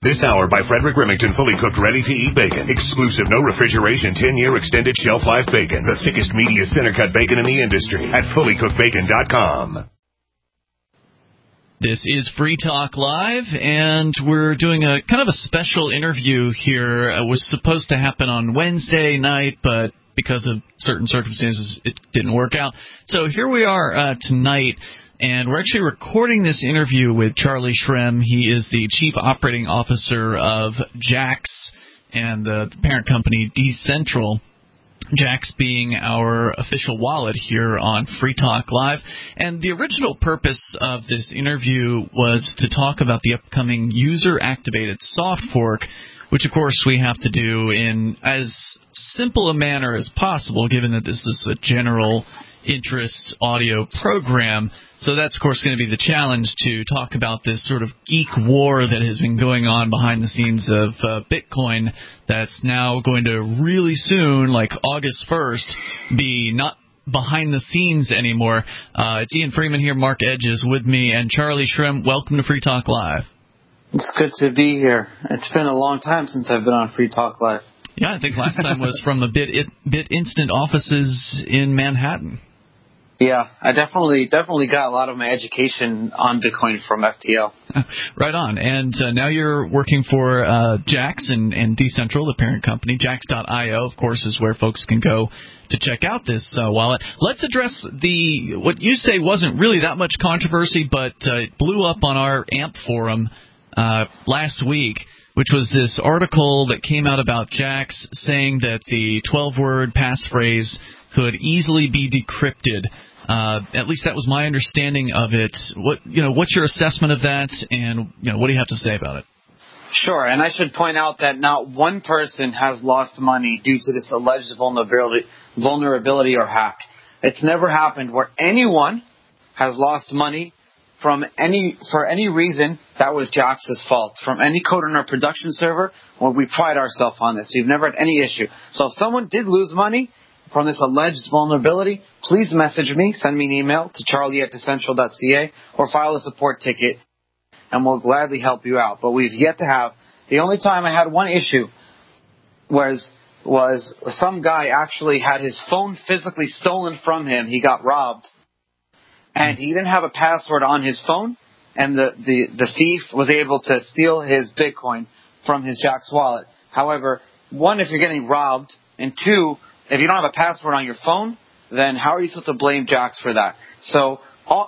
This hour by Frederick Remington, fully cooked, ready-to-eat bacon. Exclusive, no refrigeration, 10-year extended shelf life bacon. The thickest, meatiest center-cut bacon in the industry at fullycookedbacon.com. This is Free Talk Live, and we're doing a kind of a special interview here. It was supposed to happen on Wednesday night, but because of certain circumstances, it didn't work out. So here we are tonight, and we're actually recording this interview with Charlie Shrem. He is the Chief Operating Officer of Jaxx and the parent company Decentral. Jaxx being our official wallet here on Free Talk Live. And the original purpose of this interview was to talk about the upcoming user-activated soft fork, which, of course, we have to do in as simple a manner as possible, given that this is a general interest audio program. So that's, of course, going to be the challenge, to talk about this sort of geek war that has been going on behind the scenes of Bitcoin, that's now going to really soon, like August 1st, be not behind the scenes anymore. It's Ian Freeman here, Mark Edge is with me, and Charlie Shrem. Welcome to Free Talk Live. It's good to be here. It's been a long time since I've been on Free Talk Live. Yeah, I think last time was from the BitInstant offices in Manhattan. Yeah, I definitely got a lot of my education on Bitcoin from FTL. Right on. And now you're working for Jaxx and Decentral, the parent company. Jaxx.io, of course, is where folks can go to check out this wallet. Let's address what you say wasn't really that much controversy, but it blew up on our AMP forum last week, which was this article that came out about Jaxx saying that the 12-word passphrase could easily be decrypted. At least that was my understanding of it. What's your assessment of that, and what do you have to say about it? Sure, and I should point out that not one person has lost money due to this alleged vulnerability or hack. It's never happened where anyone has lost money for any reason that was Jaxx's fault. From any code on our production server, well, we pride ourselves on this. We've never had any issue. So if someone did lose money from this alleged vulnerability, please message me, send me an email to charlie@decentral.ca, or file a support ticket, and we'll gladly help you out. But we've yet to have. The only time I had one issue was some guy actually had his phone physically stolen from him. He got robbed, and he didn't have a password on his phone, and the thief was able to steal his Bitcoin from his Jaxx wallet. However, one, if you're getting robbed, and two, if you don't have a password on your phone, then how are you supposed to blame Jaxx for that? So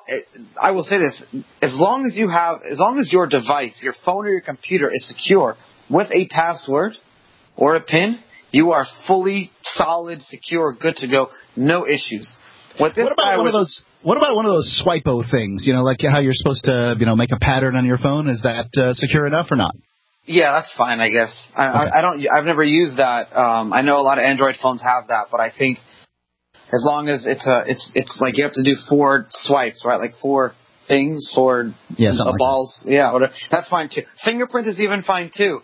I will say this: as long as your device, your phone or your computer, is secure with a password or a PIN, you are fully solid, secure, good to go, no issues. What about one of those Swipo things? Like how you're supposed to, make a pattern on your phone. Is that secure enough or not? Yeah, that's fine, I guess. I've never used that. I know a lot of Android phones have that, but I think as long as it's like you have to do 4 swipes, right? Like 4 things, 4 balls. Like that. Yeah, whatever. That's fine too. Fingerprint is even fine too.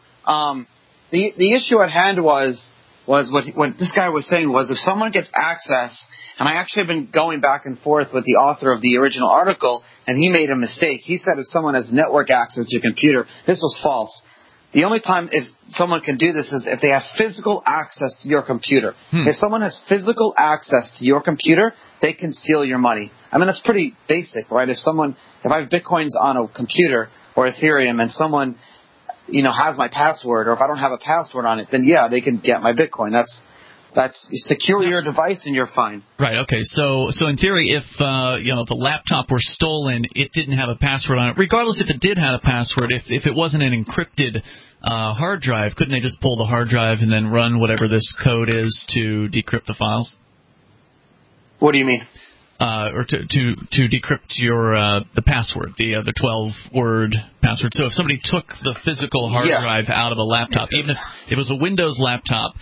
The issue at hand was what this guy was saying was, if someone gets access, and I actually have been going back and forth with the author of the original article, and he made a mistake. He said if someone has network access to your computer, this was false. The only time if someone can do this is if they have physical access to your computer. If someone has physical access to your computer, they can steal your money. I mean, that's pretty basic, right? If I have Bitcoins on a computer or Ethereum, and someone, has my password, or if I don't have a password on it, then yeah, they can get my Bitcoin. That's secure your device and you're fine. Right. Okay. So in theory, if if a laptop were stolen, it didn't have a password on it. Regardless if it did have a password, if it wasn't an encrypted hard drive, couldn't they just pull the hard drive and then run whatever this code is to decrypt the files? What do you mean? Or to decrypt your the password, the 12-word password. So if somebody took the physical hard drive out of a laptop, even if it was a Windows laptop.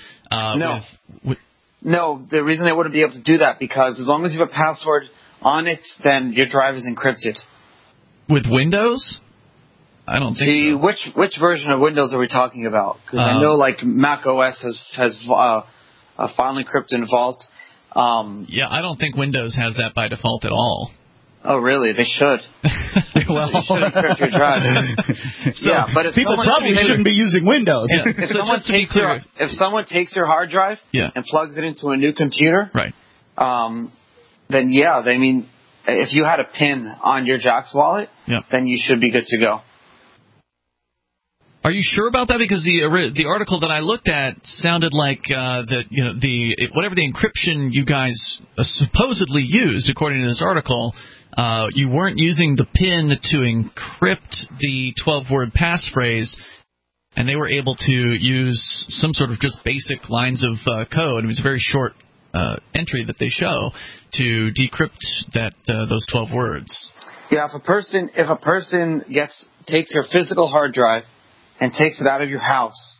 No, the reason they wouldn't be able to do that, because as long as you have a password on it, then your drive is encrypted. With Windows? I don't think so. Which version of Windows are we talking about? Because I know like Mac OS has file encrypt and Vault. I don't think Windows has that by default at all. Oh, really? They should. Well, you should encrypt your drive. Yeah, but if people probably shouldn't be using Windows. Yeah. If someone takes your hard drive and plugs it into a new computer, right? Then I mean, if you had a PIN on your Jaxx wallet, then you should be good to go. Are you sure about that? Because the article that I looked at sounded like that whatever the encryption you guys supposedly used, according to this article, you weren't using the PIN to encrypt the 12-word passphrase, and they were able to use some sort of just basic lines of code. It was a very short entry that they show to decrypt those 12 words. Yeah, if a person takes your physical hard drive and takes it out of your house,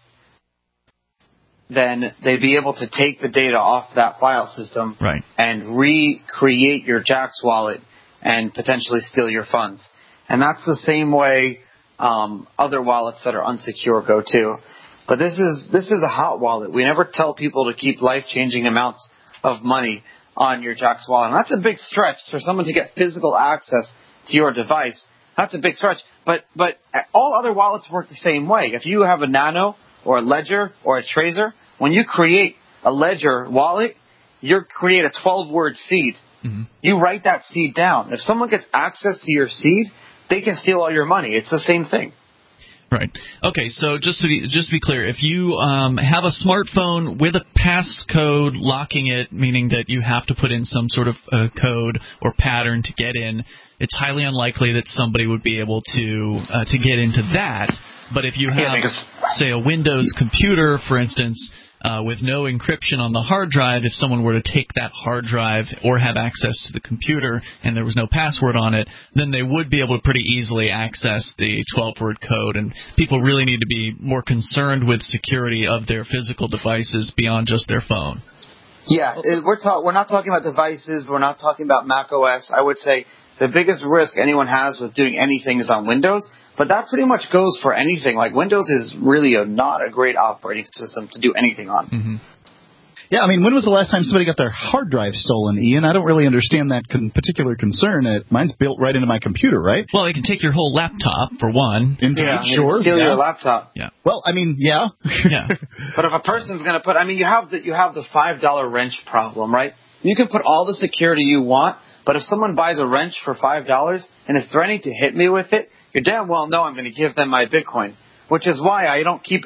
then they'd be able to take the data off that file system and recreate your Jaxx wallet and potentially steal your funds. And that's the same way other wallets that are unsecure go too. But this is a hot wallet. We never tell people to keep life-changing amounts of money on your Jaxx wallet. And that's a big stretch for someone to get physical access to your device. That's a big stretch. But all other wallets work the same way. If you have a Nano or a Ledger or a Trezor, when you create a Ledger wallet, you create a 12-word seed. Mm-hmm. You write that seed down. If someone gets access to your seed, they can steal all your money. It's the same thing. Right. Okay, so just to be clear, if you have a smartphone with a passcode locking it, meaning that you have to put in some sort of code or pattern to get in, it's highly unlikely that somebody would be able to get into that. But if you have, say, a Windows computer, for instance, with no encryption on the hard drive, if someone were to take that hard drive or have access to the computer and there was no password on it, then they would be able to pretty easily access the 12-word code. And people really need to be more concerned with security of their physical devices beyond just their phone. Yeah, we're not talking about devices. We're not talking about Mac OS. I would say the biggest risk anyone has with doing anything is on Windows. But that pretty much goes for anything. Like, Windows is really not a great operating system to do anything on. Mm-hmm. Yeah, I mean, when was the last time somebody got their hard drive stolen, Ian? I don't really understand that particular concern. Mine's built right into my computer, right? Well, they can take your whole laptop, for one. Indeed, sure. Steal your laptop. Yeah. Well, I mean, yeah. Yeah. But if a person's going to put, I mean, you have the $5 wrench problem, right? You can put all the security you want, but if someone buys a wrench for $5 and is threatening to hit me with it, you damn well know I'm going to give them my Bitcoin, which is why I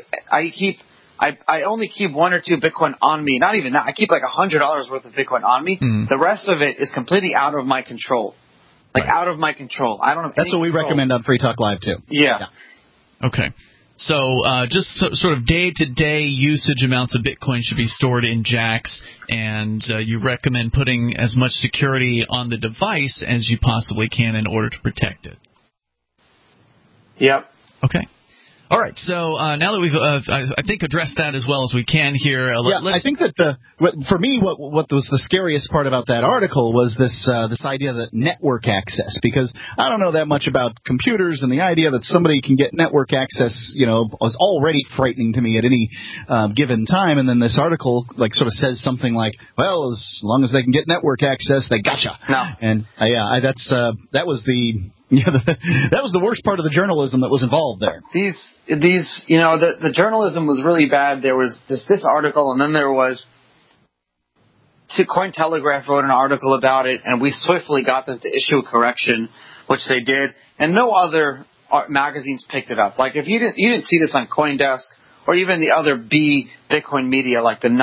only keep 1 or 2 Bitcoin on me. Not even that. I keep like $100 worth of Bitcoin on me. Mm. The rest of it is completely out of my control. Out of my control. I don't have That's what we recommend on Free Talk Live too. Yeah. Okay. So just sort of day-to-day usage amounts of Bitcoin should be stored in Jaxx, and you recommend putting as much security on the device as you possibly can in order to protect it. Yep. Okay. All right. So now that we've, I think, addressed that as well as we can here. I think that for me, what was the scariest part about that article was this idea that network access, because I don't know that much about computers, and the idea that somebody can get network access, was already frightening to me at any given time. And then this article sort of says something like, well, as long as they can get network access, they gotcha. No. And that was the worst part of the journalism that was involved there. The journalism was really bad. There was this article, and then there was Cointelegraph wrote an article about it, and we swiftly got them to issue a correction, which they did, and no other magazines picked it up. Like, if you didn't see this on CoinDesk or even the other Bitcoin media, like the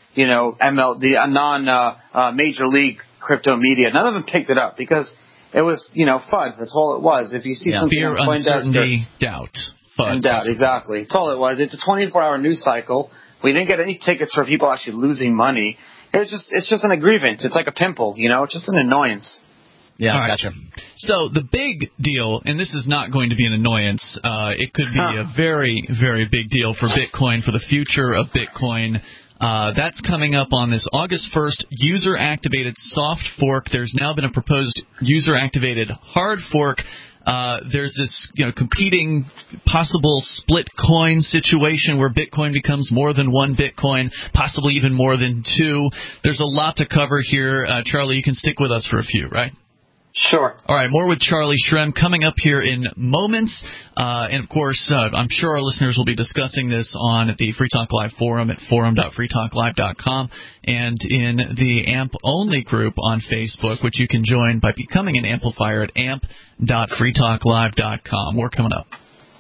major league crypto media, none of them picked it up because it was, FUD. That's all it was. If you see something fear, on CoinDesk, uncertainty, doubt. FUD. And doubt, exactly. That's all it was. It's a 24-hour news cycle. We didn't get any tickets for people actually losing money. It's just an aggrievance. It's like a pimple, It's just an annoyance. Yeah, right. Gotcha. So the big deal, and this is not going to be an annoyance, it could be a very, very big deal for Bitcoin, for the future of Bitcoin. That's coming up on this August 1st, user-activated soft fork. There's now been a proposed user-activated hard fork. There's this competing possible split coin situation where Bitcoin becomes more than one Bitcoin, possibly even more than two. There's a lot to cover here. Charlie, you can stick with us for a few, right? Sure. All right, more with Charlie Shrem coming up here in moments. And, of course, I'm sure our listeners will be discussing this on the Free Talk Live forum at forum.freetalklive.com and in the AMP-only group on Facebook, which you can join by becoming an amplifier at amp.freetalklive.com. More coming up.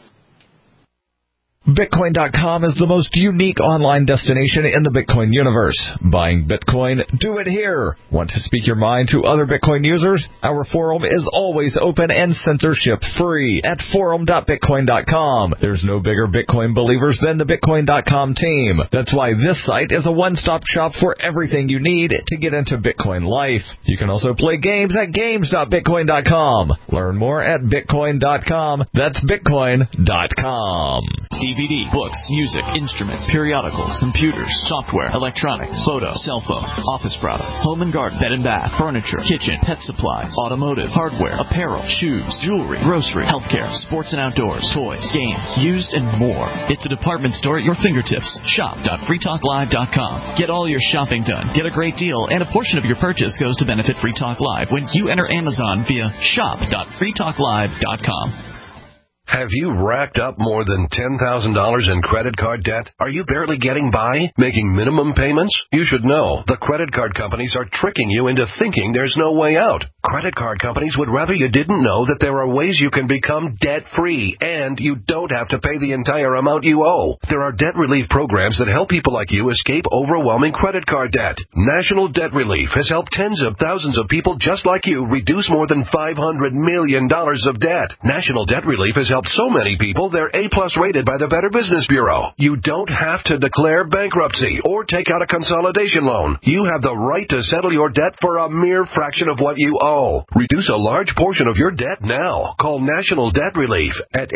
Bitcoin.com is the most unique online destination in the Bitcoin universe. Buying Bitcoin? Do it here. Want to speak your mind to other Bitcoin users? Our forum is always open and censorship-free at forum.bitcoin.com. There's no bigger Bitcoin believers than the Bitcoin.com team. That's why this site is a one-stop shop for everything you need to get into Bitcoin life. You can also play games at games.bitcoin.com. Learn more at bitcoin.com. That's bitcoin.com. DVD, books, music, instruments, periodicals, computers, software, electronics, photo, cell phone, office products, home and garden, bed and bath, furniture, kitchen, pet supplies, automotive, hardware, apparel, shoes, jewelry, grocery, healthcare, sports and outdoors, toys, games, used, and more. It's a department store at your fingertips. Shop.freetalklive.com. Get all your shopping done. Get a great deal, and a portion of your purchase goes to benefit Free Talk Live when you enter Amazon via shop.freetalklive.com. Have you racked up more than $10,000 in credit card debt? Are you barely getting by? Making minimum payments? You should know the credit card companies are tricking you into thinking there's no way out. Credit card companies would rather you didn't know that there are ways you can become debt-free, and you don't have to pay the entire amount you owe. There are debt relief programs that help people like you escape overwhelming credit card debt. National Debt Relief has helped tens of thousands of people just like you reduce more than $500 million of debt. National Debt Relief has helped so many people they're A-plus rated by the Better Business Bureau. You don't have to declare bankruptcy or take out a consolidation loan. You have the right to settle your debt for a mere fraction of what you owe. Reduce a large portion of your debt now. Call National Debt Relief at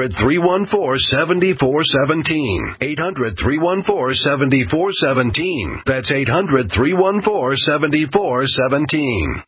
800-314-7417. 800-314-7417. That's 800-314-7417.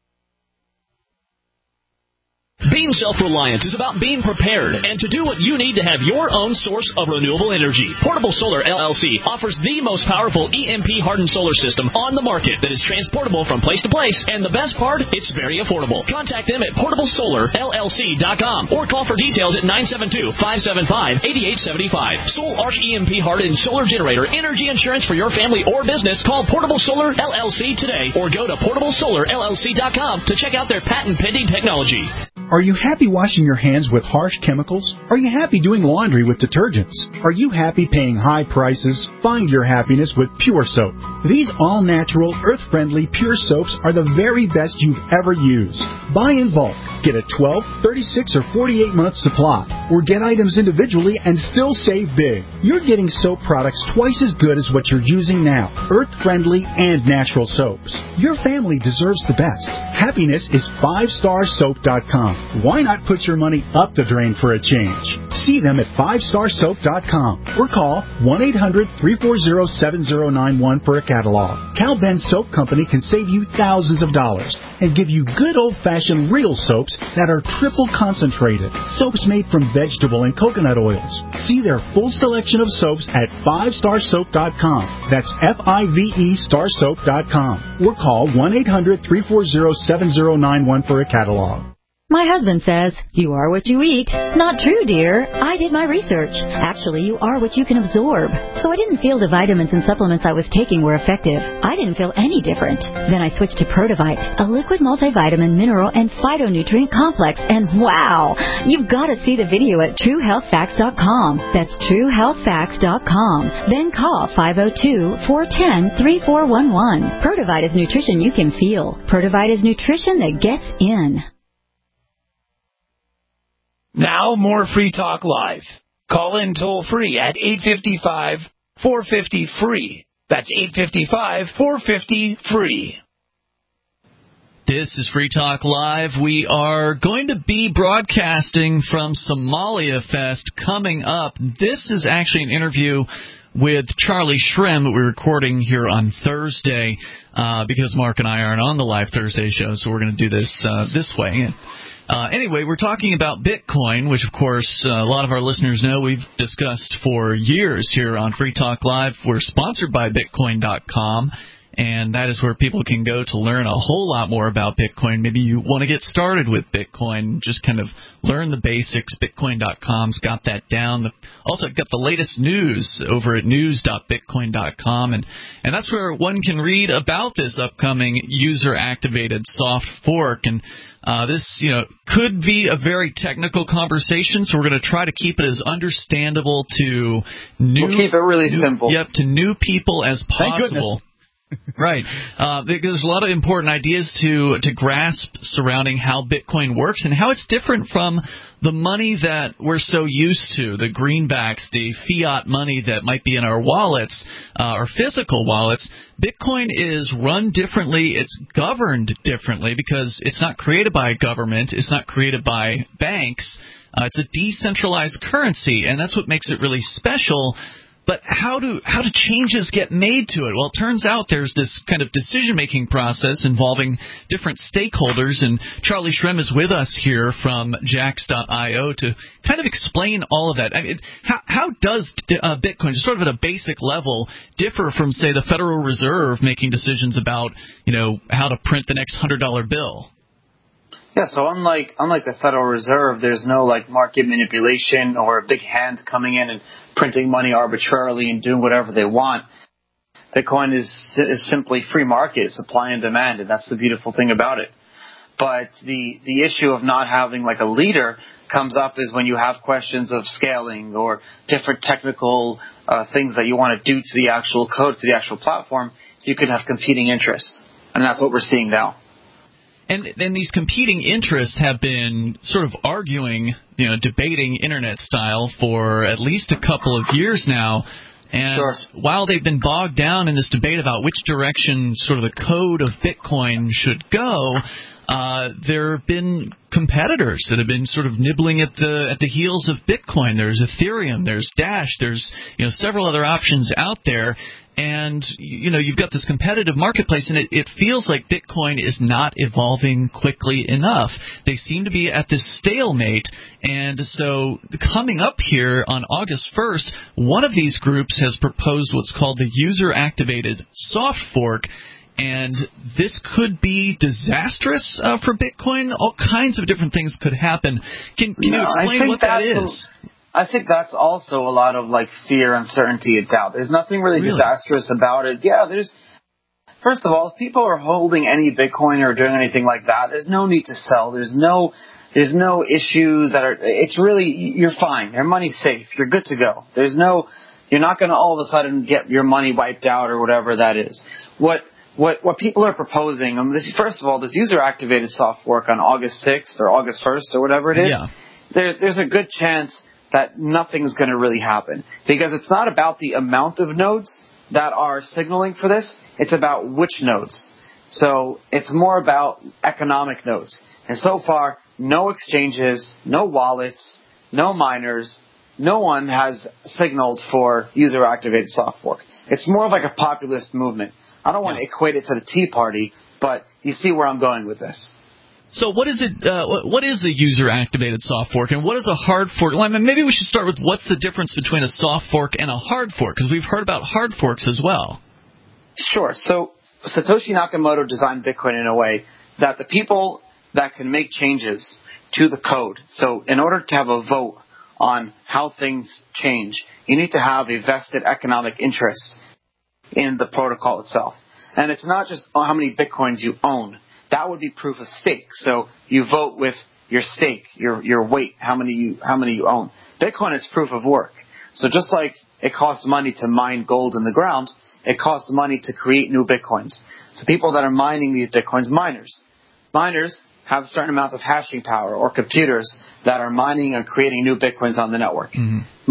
Being self-reliant is about being prepared and to do what you need to have your own source of renewable energy. Portable Solar LLC offers the most powerful EMP-hardened solar system on the market that is transportable from place to place, and the best part, it's very affordable. Contact them at portablesolarllc.com or call for details at 972-575-8875. Soul Arc EMP-hardened solar generator energy insurance for your family or business. Call Portable Solar LLC today or go to portablesolarllc.com to check out their patent-pending technology. Are you happy washing your hands with harsh chemicals? Are you happy doing laundry with detergents? Are you happy paying high prices? Find your happiness with Pure Soap. These all-natural, earth-friendly Pure Soaps are the very best you've ever used. Buy in bulk. Get a 12, 36, or 48-month supply. Or get items individually and still save big. You're getting soap products twice as good as what you're using now. Earth-friendly and natural soaps. Your family deserves the best. Happiness is 5starsoap.com. Why not put your money up the drain for a change? See them at 5starsoap.com or call 1-800-340-7091 for a catalog. Cal Ben Soap Company can save you thousands of dollars and give you good old-fashioned real soaps that are triple concentrated. Soaps made from vegetable and coconut oils. See their full selection of soaps at 5starsoap.com. That's F-I-V-E starsoap.com or call 1-800-340-7091 for a catalog. My husband says, you are what you eat. Not true, dear. I did my research. Actually, you are what you can absorb. So I didn't feel the vitamins and supplements I was taking were effective. I didn't feel any different. Then I switched to Protovite, a liquid multivitamin, mineral, and phytonutrient complex. And wow, you've got to see the video at TrueHealthFacts.com. That's TrueHealthFacts.com. Then call 502-410-3411. Protovite is nutrition you can feel. Protovite is nutrition that gets in. Now, more Free Talk Live. Call in toll-free at 855-450-FREE. That's 855-450-FREE. This is Free Talk Live. We are going to be broadcasting from Somalia Fest coming up. This is actually an interview with Charlie Shrem that we're recording here on Thursday because Mark and I aren't on the live Thursday show, so we're going to do this this way. Anyway, we're talking about Bitcoin, which, of course, a lot of our listeners know we've discussed for years here on Free Talk Live. We're sponsored by Bitcoin.com, And that is where people can go to learn a whole lot more about Bitcoin. Maybe you want to get started with Bitcoin, just kind of learn the basics. Bitcoin.com's got that down. Also got the latest news over at news.bitcoin.com. And that's where one can read about this upcoming user-activated soft fork. And this, could be a very technical conversation, so we're going to try to keep it as understandable to we'll keep it really simple. Yep, to new people as possible. Thank goodness. Right. There's a lot of important ideas to grasp surrounding how Bitcoin works and how it's different from the money that we're so used to, the greenbacks, the fiat money that might be in our wallets, our physical wallets. Bitcoin is run differently. It's governed differently because it's not created by a government. It's not created by banks. It's a decentralized currency, and that's what makes it really special. But how do changes get made to it? Well, it turns out there's this kind of decision-making process involving different stakeholders, and Charlie Shrem is with us here from Jaxx.io to kind of explain all of that. I mean, how does Bitcoin, just sort of at a basic level, differ from, say, the Federal Reserve making decisions about, how to print the next $100 bill? Yeah, so unlike the Federal Reserve, there's no market manipulation or big hands coming in and printing money arbitrarily and doing whatever they want. Bitcoin is simply free market, supply and demand, and that's the beautiful thing about it. But the issue of not having a leader comes up is when you have questions of scaling or different technical things that you want to do to the actual code, to the actual platform. You could have competing interests, and that's what we're seeing now. And these competing interests have been sort of arguing, debating internet style for at least a couple of years now. And while they've been bogged down in this debate about which direction sort of the code of Bitcoin should go, there have been competitors that have been sort of nibbling at the heels of Bitcoin. There's Ethereum, there's Dash, there's several other options out there. And, you've got this competitive marketplace, and it feels like Bitcoin is not evolving quickly enough. They seem to be at this stalemate. And so coming up here on August 1st, one of these groups has proposed what's called the user-activated soft fork. And this could be disastrous for Bitcoin. All kinds of different things could happen. Can you explain what that is? I think that's also a lot of fear, uncertainty, and doubt. There's nothing really disastrous about it. Yeah, first of all, if people are holding any Bitcoin or doing anything like that, there's no need to sell. There's no issues it's really, you're fine. Your money's safe. You're good to go. You're not going to all of a sudden get your money wiped out or whatever that is. What people are proposing, first of all, this user-activated soft fork on August 6th or August 1st or whatever it is, there's a good chance that nothing's going to really happen. Because it's not about the amount of nodes that are signaling for this. It's about which nodes. So it's more about economic nodes. And so far, no exchanges, no wallets, no miners, no one has signaled for user-activated soft fork. It's more of a populist movement. I don't want to equate it to the Tea Party, but you see where I'm going with this. So what is it? What is a user-activated soft fork, and what is a hard fork? Well, maybe we should start with what's the difference between a soft fork and a hard fork, because we've heard about hard forks as well. Sure. So Satoshi Nakamoto designed Bitcoin in a way that the people that can make changes to the code, so in order to have a vote on how things change, you need to have a vested economic interest in the protocol itself. And it's not just how many Bitcoins you own. That would be proof of stake. So you vote with your stake, your weight, how many you own. Bitcoin is proof of work. So just like it costs money to mine gold in the ground, it costs money to create new Bitcoins. So people that are mining these Bitcoins, miners have a certain amount of hashing power, or computers that are mining and creating new Bitcoins on the network. Mm-hmm.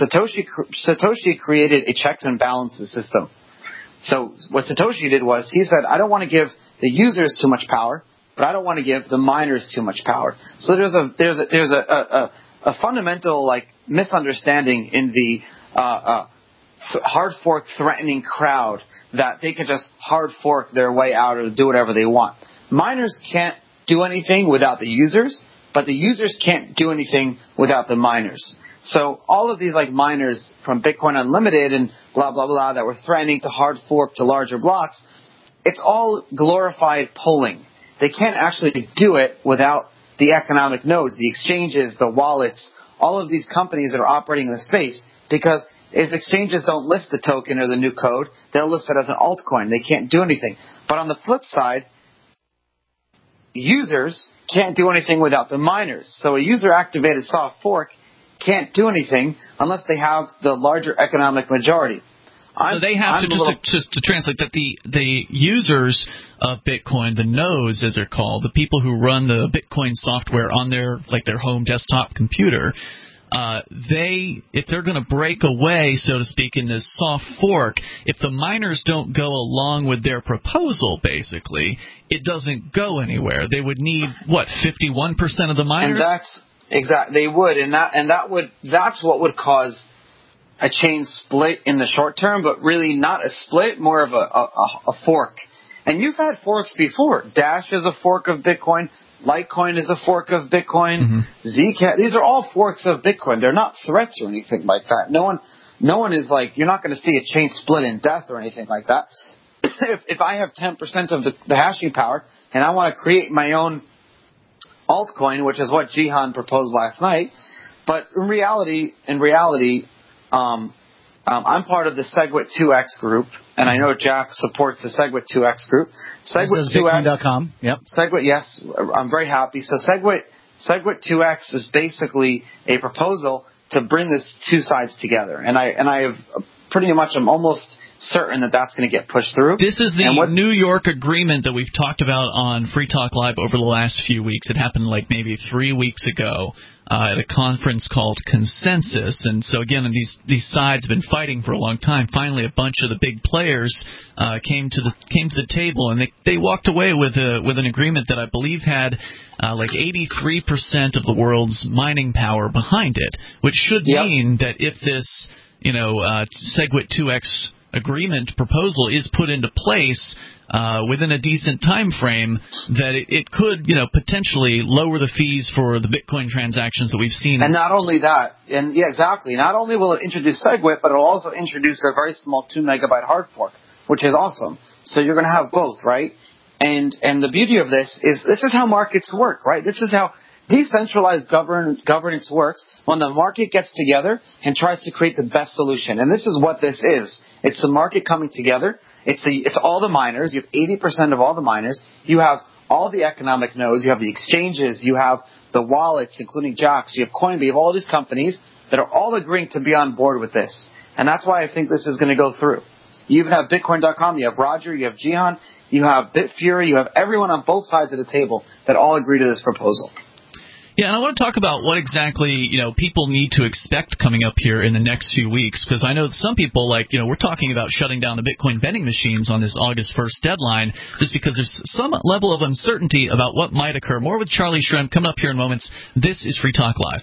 Satoshi created a checks and balances system. So what Satoshi did was he said, I don't want to give the users too much power, but I don't want to give the miners too much power. So there's a fundamental misunderstanding in the hard fork threatening crowd that they can just hard fork their way out or do whatever they want. Miners can't do anything without the users, but the users can't do anything without the miners. So all of these miners from Bitcoin Unlimited and blah, blah, blah that were threatening to hard fork to larger blocks, it's all glorified polling. They can't actually do it without the economic nodes, the exchanges, the wallets, all of these companies that are operating in the space, because if exchanges don't list the token or the new code, they'll list it as an altcoin. They can't do anything. But on the flip side, users can't do anything without the miners. So a user-activated soft fork can't do anything unless they have the larger economic majority. So they have just to translate that the users of Bitcoin, the nodes as they're called, the people who run the Bitcoin software on their home desktop computer, if they're going to break away, so to speak, in this soft fork, if the miners don't go along with their proposal, basically, it doesn't go anywhere. They would need 51% of the miners? And that's exactly, they would, that's what would cause a chain split in the short term, but really not a split, more of a fork. And you've had forks before. Dash is a fork of Bitcoin. Litecoin is a fork of Bitcoin. Zcash. These are all forks of Bitcoin. They're not threats or anything like that. No one is like, you're not going to see a chain split in death or anything like that. If I have 10% of the hashing power and I want to create my own altcoin, which is what Jihan proposed last night, but in reality, I'm part of the SegWit2X group, and I know Jack supports the SegWit2X group. SegWit2X.com. Yep. SegWit, yes, I'm very happy. So SegWit2X is basically a proposal to bring these two sides together, and I have pretty much, I'm almost certain that that's going to get pushed through. This is the New York agreement that we've talked about on Free Talk Live over the last few weeks. It happened like maybe 3 weeks ago at a conference called Consensus. And so, again, these sides have been fighting for a long time. Finally, a bunch of the big players came to the table, and they walked away with an agreement that I believe had like 83% of the world's mining power behind it, which should mean that if this SegWit2X agreement proposal is put into place within a decent time frame, that it could potentially lower the fees for the Bitcoin transactions that we've seen. And not only that, exactly. Not only will it introduce SegWit, but it will also introduce a very small 2 megabyte hard fork, which is awesome. So you're going to have both, right? And the beauty of this is how markets work, right? This is how decentralized governance works, when the market gets together and tries to create the best solution. And this is what this is. It's the market coming together. It's all the miners. You have 80% of all the miners. You have all the economic nodes. You have the exchanges. You have the wallets, including Jaxx. You have Coinbase. You have all these companies that are all agreeing to be on board with this. And that's why I think this is going to go through. You even have Bitcoin.com. You have Roger. You have Jihan. You have Bitfury. You have everyone on both sides of the table that all agree to this proposal. Yeah, and I want to talk about what exactly, people need to expect coming up here in the next few weeks, because I know some people, we're talking about shutting down the Bitcoin vending machines on this August 1st deadline, just because there's some level of uncertainty about what might occur. More with Charlie Shrem coming up here in moments. This is Free Talk Live.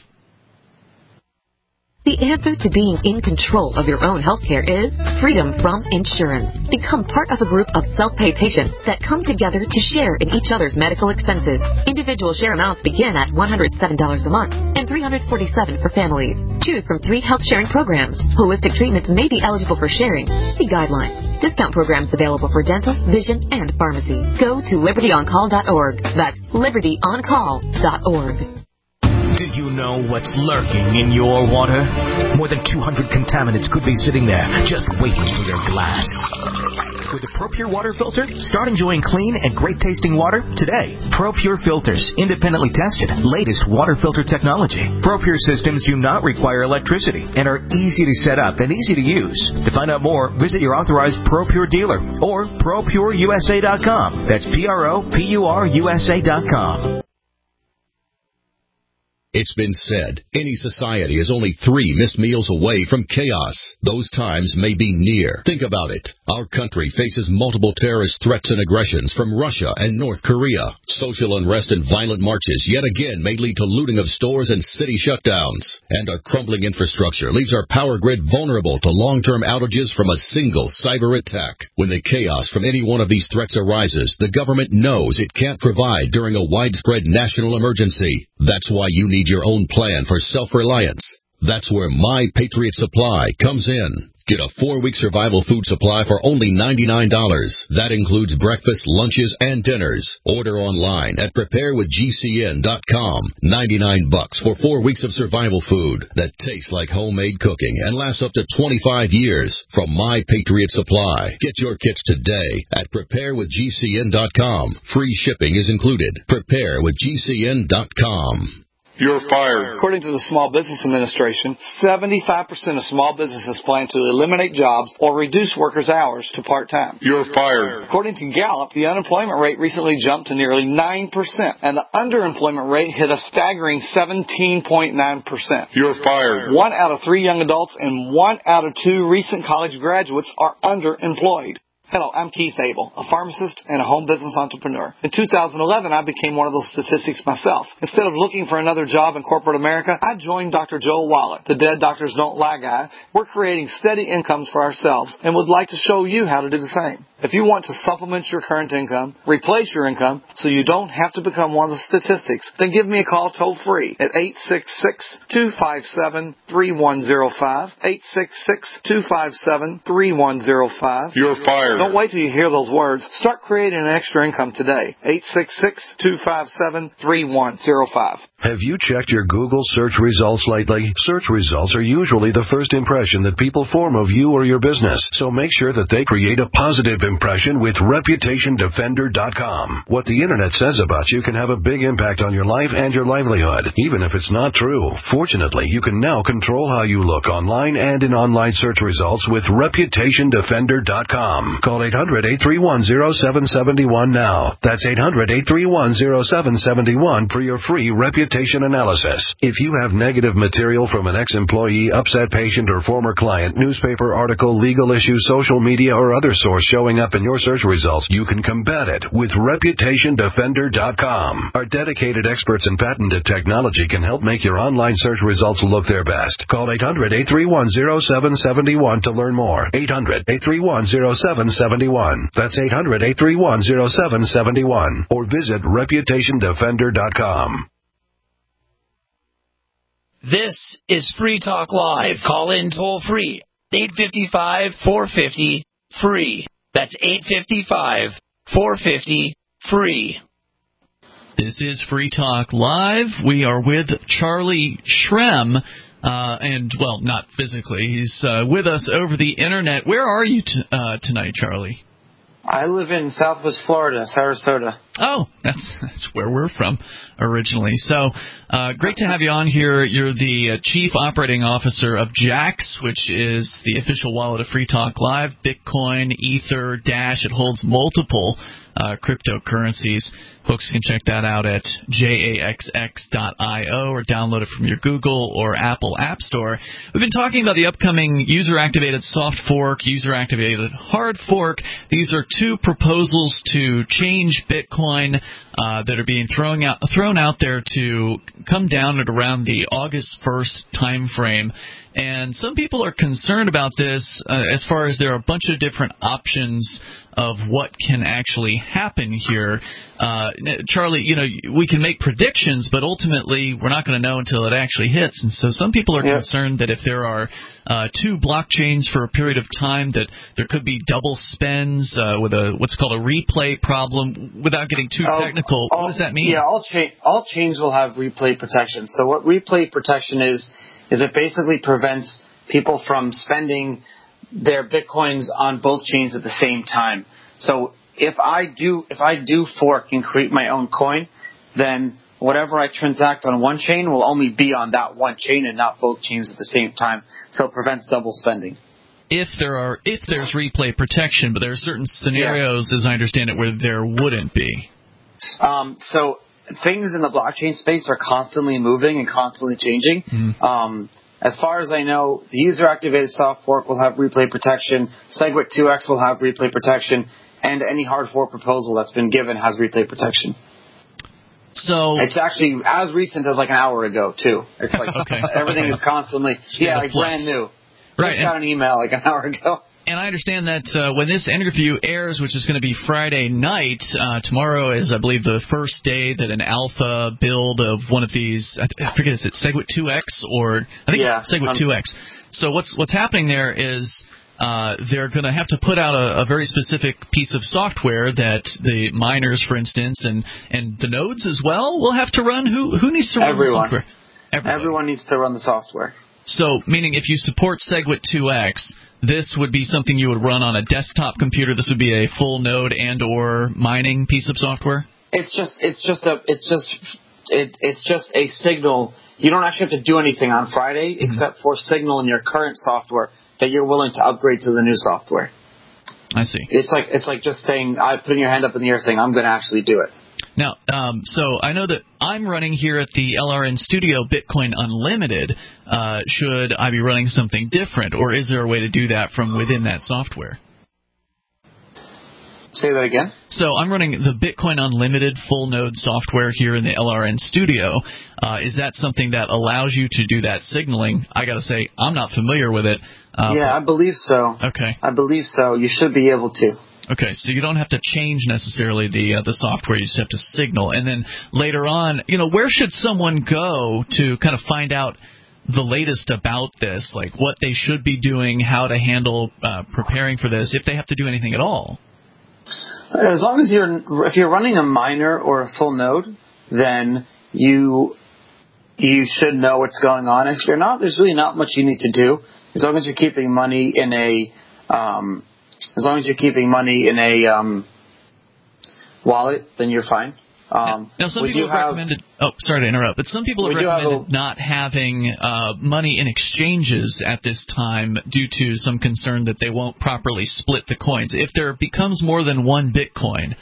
The answer to being in control of your own healthcare is freedom from insurance. Become part of a group of self-pay patients that come together to share in each other's medical expenses. Individual share amounts begin at $107 a month and $347 for families. Choose from 3 health sharing programs. Holistic treatments may be eligible for sharing. See guidelines. Discount programs available for dental, vision, and pharmacy. Go to libertyoncall.org. That's libertyoncall.org. Do you know what's lurking in your water? More than 200 contaminants could be sitting there, just waiting for your glass. With the ProPure water filter, start enjoying clean and great-tasting water today. ProPure filters, independently tested, latest water filter technology. ProPure systems do not require electricity and are easy to set up and easy to use. To find out more, visit your authorized ProPure dealer or ProPureUSA.com. That's ProPureUSA.com. It's been said, any society is only 3 missed meals away from chaos. Those times may be near. Think about it. Our country faces multiple terrorist threats and aggressions from Russia and North Korea. Social unrest and violent marches yet again may lead to looting of stores and city shutdowns. And our crumbling infrastructure leaves our power grid vulnerable to long-term outages from a single cyber attack. When the chaos from any one of these threats arises, the government knows it can't provide during a widespread national emergency. That's why you need your own plan for self-reliance. That's where My Patriot Supply comes in. Get a 4-week survival food supply for only $99. That includes breakfast, lunches, and dinners. Order online at preparewithgcn.com. $99 for 4 weeks of survival food that tastes like homemade cooking and lasts up to 25 years from My Patriot Supply. Get your kits today at preparewithgcn.com. Free shipping is included. Preparewithgcn.com. You're fired. According to the Small Business Administration, 75% of small businesses plan to eliminate jobs or reduce workers' hours to part-time. You're fired. According to Gallup, the unemployment rate recently jumped to nearly 9%, and the underemployment rate hit a staggering 17.9%. You're fired. 1 out of 3 young adults and 1 out of 2 recent college graduates are underemployed. Hello, I'm Keith Abel, a pharmacist and a home business entrepreneur. In 2011, I became one of those statistics myself. Instead of looking for another job in corporate America, I joined Dr. Joel Wallach, the Dead Doctors Don't Lie guy. We're creating steady incomes for ourselves and would like to show you how to do the same. If you want to supplement your current income, replace your income, so you don't have to become one of the statistics, then give me a call toll-free at 866-257-3105, 866-257-3105. You're fired. Don't wait till you hear those words. Start creating an extra income today. 866-257-3105. Have you checked your Google search results lately? Search results are usually the first impression that people form of you or your business, so make sure that they create a positive impression with ReputationDefender.com. What the Internet says about you can have a big impact on your life and your livelihood, even if it's not true. Fortunately, you can now control how you look online and in online search results with ReputationDefender.com. Call 800-831-0771 now. That's 800-831-0771 for your free reputation analysis. If you have negative material from an ex-employee, upset patient, or former client, newspaper article, legal issue, social media, or other source showing up in your search results, you can combat it with ReputationDefender.com. Our dedicated experts in patented technology can help make your online search results look their best. Call 800-831-0771 to learn more. 800-831-0771. That's 800-831-0771. Or visit ReputationDefender.com. This is Free Talk Live. Call in toll free. 855-450-FREE. That's 855-450-FREE. This is Free Talk Live. We are with Charlie Shrem. Well, not physically. He's with us over the Internet. Where are you tonight, Charlie? I live in Southwest Florida, Sarasota. Oh, that's where we're from originally. So great to have you on here. You're the Chief Operating Officer of Jaxx, which is the official wallet of Free Talk Live. Bitcoin, Ether, Dash. It holds multiple cryptocurrencies. Folks can check that out at jaxx.io or download it from your Google or Apple App Store. We've been talking about the upcoming user-activated soft fork, user-activated hard fork. These are two proposals to change Bitcoin that are being thrown out there to come down at around the August 1st time frame. And some people are concerned about this as far as there are a bunch of different options of what can actually happen here. Charlie, we can make predictions, but ultimately we're not going to know until it actually hits. And so some people are concerned that if there are two blockchains for a period of time, that there could be double spends with what's called a replay problem. Without getting too technical, what does that mean? Yeah, all chains will have replay protection. So what replay protection is it basically prevents people from spending their Bitcoins on both chains at the same time. So if I do fork and create my own coin, then whatever I transact on one chain will only be on that one chain and not both chains at the same time. So it prevents double spending. If there's replay protection, but there are certain scenarios, as I understand it, where there wouldn't be. So things in the blockchain space are constantly moving and constantly changing. Mm-hmm. As far as I know, the user-activated soft fork will have replay protection, SegWit2x will have replay protection, and any hard fork proposal that's been given has replay protection. So it's actually as recent as like an hour ago, too. It's like everything is constantly, brand new. Right. Just got an email like an hour ago. And I understand that when this interview airs, which is going to be Friday night, tomorrow is, I believe, the first day that an alpha build of one of these, I forget, is it SegWit2x or I think SegWit2x. So what's happening there is they're going to have to put out a very specific piece of software that the miners, for instance, and the nodes as well will have to run. Who needs to run the software? Everyone needs to run the software. So, meaning if you support SegWit2X, this would be something you would run on a desktop computer. This would be a full node and/or mining piece of software. It's just a signal. You don't actually have to do anything on Friday except for signal in your current software that you're willing to upgrade to the new software. I see. It's like just saying, putting your hand up in the air saying, I'm going to actually do it. Now, so I know that I'm running here at the LRN Studio Bitcoin Unlimited. Should I be running something different, or is there a way to do that from within that software? Say that again? So I'm running the Bitcoin Unlimited full node software here in the LRN Studio. Is that something that allows you to do that signaling? I got to say, I'm not familiar with it. Yeah, I believe so. Okay. I believe so. You should be able to. Okay, so you don't have to change necessarily the software. You just have to signal. And then later on, where should someone go to kind of find out the latest about this, like what they should be doing, how to handle preparing for this, if they have to do anything at all? As long as if you're running a miner or a full node, then you should know what's going on. If you're not, there's really not much you need to do. As long as you're keeping money in a wallet, then you're fine. Now, some people have recommended. Oh, sorry to interrupt, but some people have recommended not having money in exchanges at this time due to some concern that they won't properly split the coins. If there becomes more than one Bitcoin,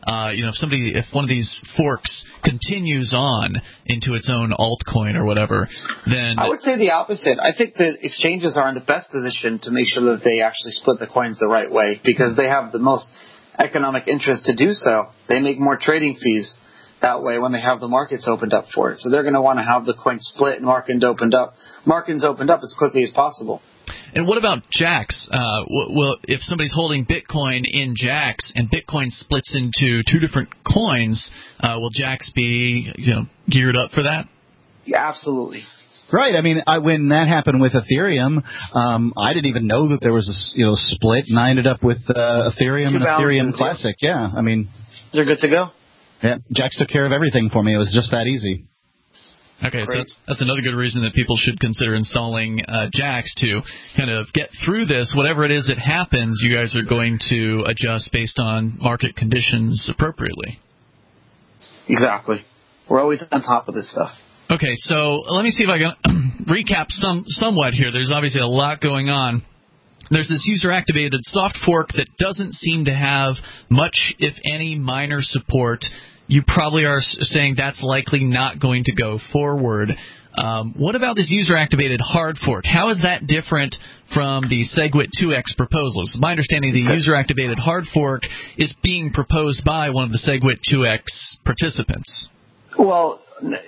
if one of these forks continues on into its own altcoin or whatever, then I would say the opposite. I think that exchanges are in the best position to make sure that they actually split the coins the right way because they have the most economic interest to do so. They make more trading fees that way when they have the markets opened up for it. So they're going to want to have the coin split and markets opened up as quickly as possible. And what about Jax? Well, if somebody's holding Bitcoin in Jax and Bitcoin splits into two different coins, will Jax be geared up for that? Yeah, absolutely. Right. I mean, when that happened with Ethereum, I didn't even know that there was a split, and I ended up with Ethereum and Ethereum Classic. Yeah, I mean, they're good to go. Yeah, Jax took care of everything for me. It was just that easy. Okay, so that's another good reason that people should consider installing Jax to kind of get through this. Whatever it is that happens, you guys are going to adjust based on market conditions appropriately. Exactly. We're always on top of this stuff. Okay, so let me see if I can recap somewhat here. There's obviously a lot going on. There's this user-activated soft fork that doesn't seem to have much, if any, miner support. You probably are saying that's likely not going to go forward. What about this user-activated hard fork? How is that different from the SegWit2X proposals? My understanding the user-activated hard fork is being proposed by one of the SegWit2X participants. Well,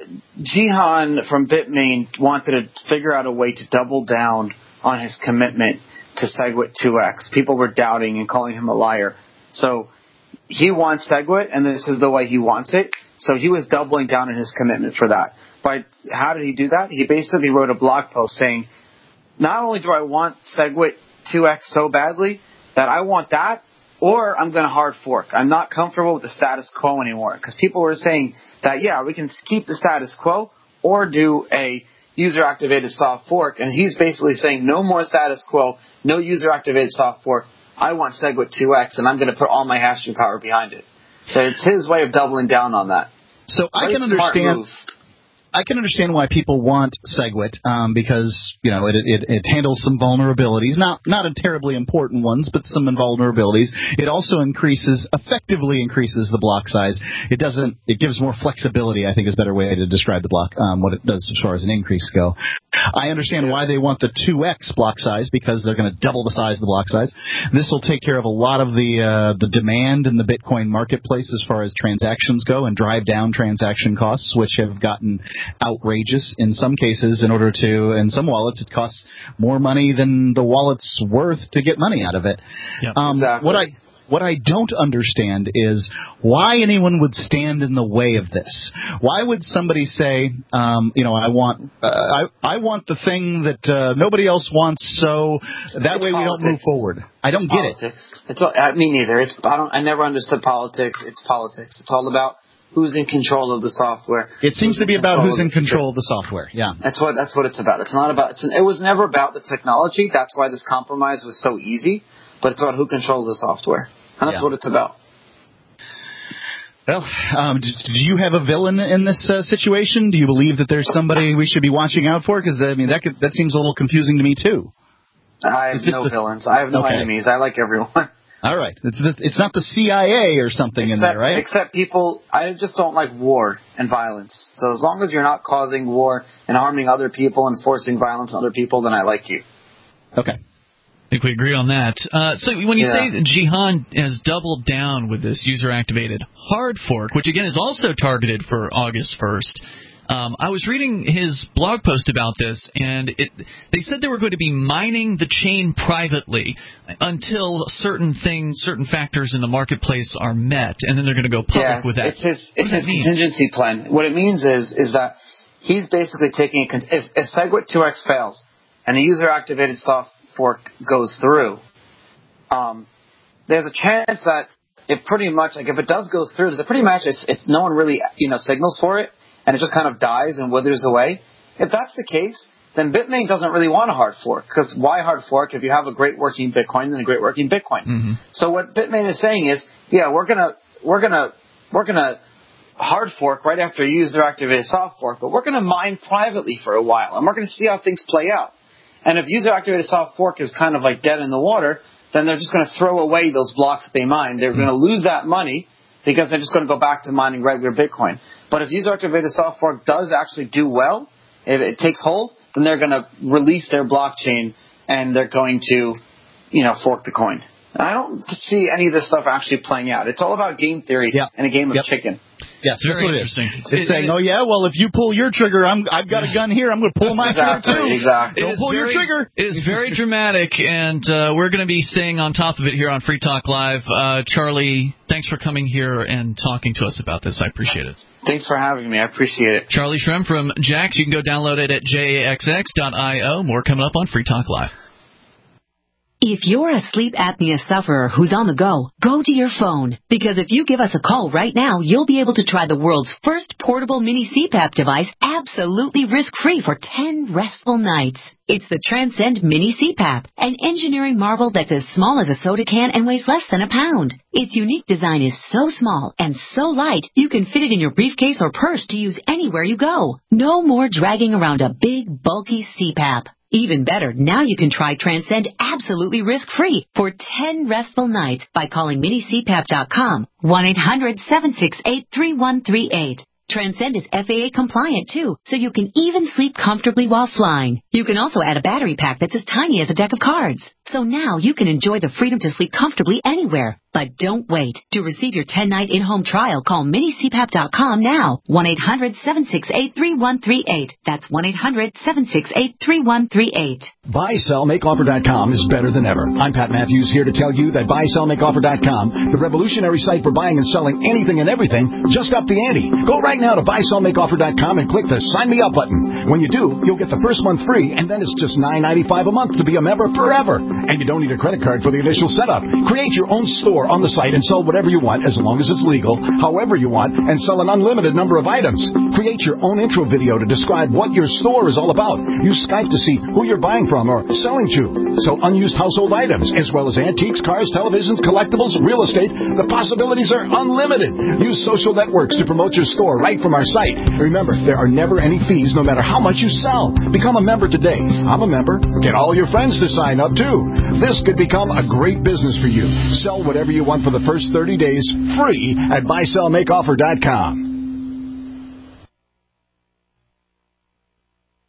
Jihan from Bitmain wanted to figure out a way to double down on his commitment to SegWit2X. People were doubting and calling him a liar. So he wants SegWit, and this is the way he wants it. So he was doubling down on his commitment for that. But how did he do that? He basically wrote a blog post saying, not only do I want SegWit2X so badly that I want that, or I'm going to hard fork. I'm not comfortable with the status quo anymore. Because people were saying that, yeah, we can keep the status quo or do a user-activated soft fork. And he's basically saying no more status quo, no user-activated soft fork. I want SegWit2X, and I'm going to put all my hashing power behind it. So it's his way of doubling down on that. So I can understand. I can understand why people want SegWit because it handles some vulnerabilities, not terribly important ones, but some vulnerabilities. It also effectively increases the block size. It gives more flexibility. I think is a better way to describe the block. What it does as far as an increase go. I understand why they want the 2x block size because they're going to double the size of the block size. This will take care of a lot of the demand in the Bitcoin marketplace as far as transactions go and drive down transaction costs, which have gotten outrageous in some cases. In some wallets, it costs more money than the wallet's worth to get money out of it. Yep. Exactly. What I don't understand is why anyone would stand in the way of this. Why would somebody say, I want the thing that nobody else wants, so that way we don't move forward? I don't get it. It's me neither. I never understood politics. It's politics. It's all about who's in control of the software. It seems to be about who's in control of the software. Yeah, that's what it's about. It's not about. It was never about the technology. That's why this compromise was so easy. But it's about who controls the software. And that's what it's about. Well, do you have a villain in this situation? Do you believe that there's somebody we should be watching out for? Because, that seems a little confusing to me, too. I have no villains. I have no enemies. I like everyone. All right. It's not the CIA or something in there, right? Except people, I just don't like war and violence. So as long as you're not causing war and harming other people and forcing violence on other people, then I like you. Okay. I think we agree on that. So when you say that Jihan has doubled down with this user-activated hard fork, which again is also targeted for August 1st, I was reading his blog post about this, and they said they were going to be mining the chain privately until certain factors in the marketplace are met, and then they're going to go public with that. It's his contingency plan. What it means is that he's basically taking if SegWit 2x fails and a user-activated soft fork goes through, there's a chance that it pretty much, if it does go through, there's a pretty much it's no one really signals for it, and it just kind of dies and withers away. If that's the case, then Bitmain doesn't really want a hard fork, because why hard fork if you have a great working Bitcoin than a great working Bitcoin? Mm-hmm. So what Bitmain is saying is, we're gonna hard fork right after a user activated soft fork, but we're gonna mine privately for a while, and we're gonna see how things play out. And if user-activated soft fork is kind of like dead in the water, then they're just going to throw away those blocks that they mined. They're going to lose that money because they're just going to go back to mining regular Bitcoin. But if user-activated soft fork does actually do well, if it takes hold, then they're going to release their blockchain and they're going to, fork the coin. And I don't see any of this stuff actually playing out. It's all about game theory and a game of chicken. Yes, that's what it is. It's saying, if you pull your trigger, I've got a gun here. I'm going to pull my trigger too. Exactly. Don't pull your trigger. It is very dramatic, and we're going to be staying on top of it here on Free Talk Live. Charlie, thanks for coming here and talking to us about this. I appreciate it. Thanks for having me. I appreciate it. Charlie Shrem from Jaxx. You can go download it at jaxx.io. More coming up on Free Talk Live. If you're a sleep apnea sufferer who's on the go to your phone. Because if you give us a call right now, you'll be able to try the world's first portable mini CPAP device absolutely risk-free for 10 restful nights. It's the Transcend Mini CPAP, an engineering marvel that's as small as a soda can and weighs less than a pound. Its unique design is so small and so light, you can fit it in your briefcase or purse to use anywhere you go. No more dragging around a big, bulky CPAP. Even better, now you can try Transcend absolutely risk-free for 10 restful nights by calling minicpap.com, 1-800-768-3138. Transcend is FAA compliant too, so you can even sleep comfortably while flying. You can also add a battery pack that's as tiny as a deck of cards. So now you can enjoy the freedom to sleep comfortably anywhere. But don't wait. To receive your 10-night in-home trial, call minicpap.com now. 1-800-768-3138. That's 1-800-768-3138. BuySellMakeOffer.com is better than ever. I'm Pat Matthews here to tell you that BuySellMakeOffer.com, the revolutionary site for buying and selling anything and everything, just upped the ante. Go right now to BuySellMakeOffer.com and click the Sign Me Up button. When you do, you'll get the first month free, and then it's just $9.95 a month to be a member forever. And you don't need a credit card for the initial setup. Create your own store on the site and sell whatever you want, as long as it's legal, however you want, and sell an unlimited number of items. Create your own intro video to describe what your store is all about. Use Skype to see who you're buying from or selling to. Sell unused household items, as well as antiques, cars, televisions, collectibles, real estate. The possibilities are unlimited. Use social networks to promote your store right from our site. Remember, there are never any fees no matter how much you sell. Become a member today. I'm a member. Get all your friends to sign up too. This could become a great business for you. Sell whatever you want for the first 30 days free at BuySellMakeOffer.com. Hunt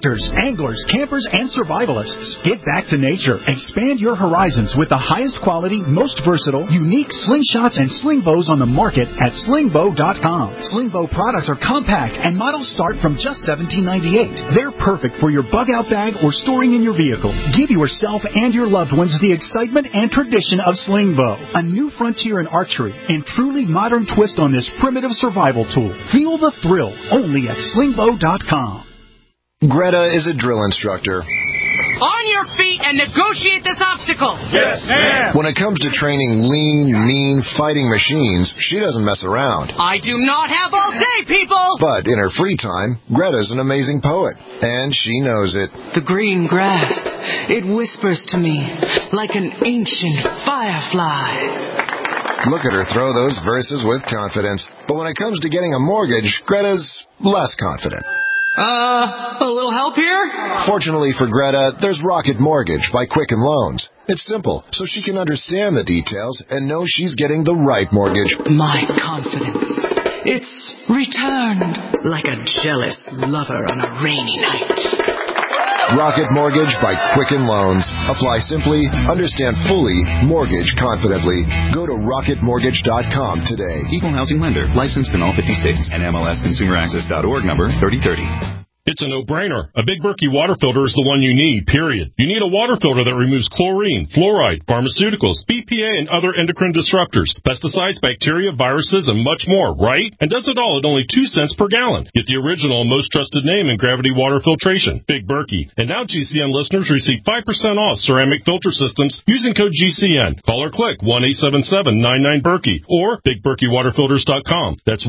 hunters, anglers, campers, and survivalists. Get back to nature. Expand your horizons with the highest quality, most versatile, unique slingshots and sling bows on the market at slingbow.com. Slingbow products are compact and models start from just $17.98. They're perfect for your bug-out bag or storing in your vehicle. Give yourself and your loved ones the excitement and tradition of Slingbow, a new frontier in archery and truly modern twist on this primitive survival tool. Feel the thrill only at slingbow.com. Greta is a drill instructor. On your feet and negotiate this obstacle. Yes, ma'am. When it comes to training lean, mean, fighting machines, she doesn't mess around. I do not have all day, people! But in her free time, Greta's an amazing poet, and she knows it. The green grass, it whispers to me like an ancient firefly. Look at her throw those verses with confidence. But when it comes to getting a mortgage, Greta's less confident. A little help here? Fortunately for Greta, there's Rocket Mortgage by Quicken Loans. It's simple, so she can understand the details and know she's getting the right mortgage. My confidence. It's returned like a jealous lover on a rainy night. Rocket Mortgage by Quicken Loans. Apply simply, understand fully, mortgage confidently. Go to rocketmortgage.com today. Equal Housing Lender. Licensed in all 50 states. NMLSConsumerAccess.org number 3030. It's a no-brainer. A Big Berkey water filter is the one you need, period. You need a water filter that removes chlorine, fluoride, pharmaceuticals, BPA, and other endocrine disruptors, pesticides, bacteria, viruses, and much more, right? And does it all at only 2 cents per gallon. Get the original and most trusted name in gravity water filtration, Big Berkey. And now GCN listeners receive 5% off ceramic filter systems using code GCN. Call or click 1-877-99-BERKEY or BigBerkeyWaterFilters.com. That's